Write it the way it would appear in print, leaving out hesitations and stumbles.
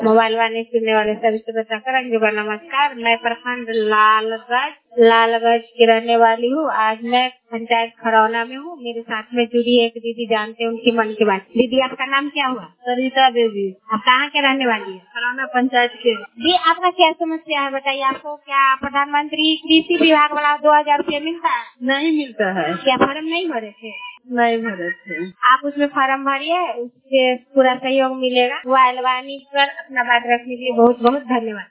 Mobile वाले सुनने वाले सभी श्रोता करेंगे नमस्कार। मैं प्रखंड लालगंज की रहने वाली हूँ। आज मैं पंचायत खरौना में हूँ। मेरे साथ में जुड़ी एक दीदी, जानते हैं उनकी मन की बात। दीदी, आपका नाम क्या हुआ? सरिता देवी। आप कहाँ के रहने वाली है? खरौना पंचायत के। दी, आपका क्या समस्या है बताइए। आपको क्या प्रधानमंत्री कृषि विभाग वाला 2000 रुपया मिलता है? नहीं मिलता है। क्या फॉर्म नहीं भरे थे? नहीं भरे थे। आप उसमें फॉर्म भरिए, उससे पूरा सहयोग मिलेगा। मोबाइल वाणी पर अपना बात रखने के लिए बहुत बहुत धन्यवाद।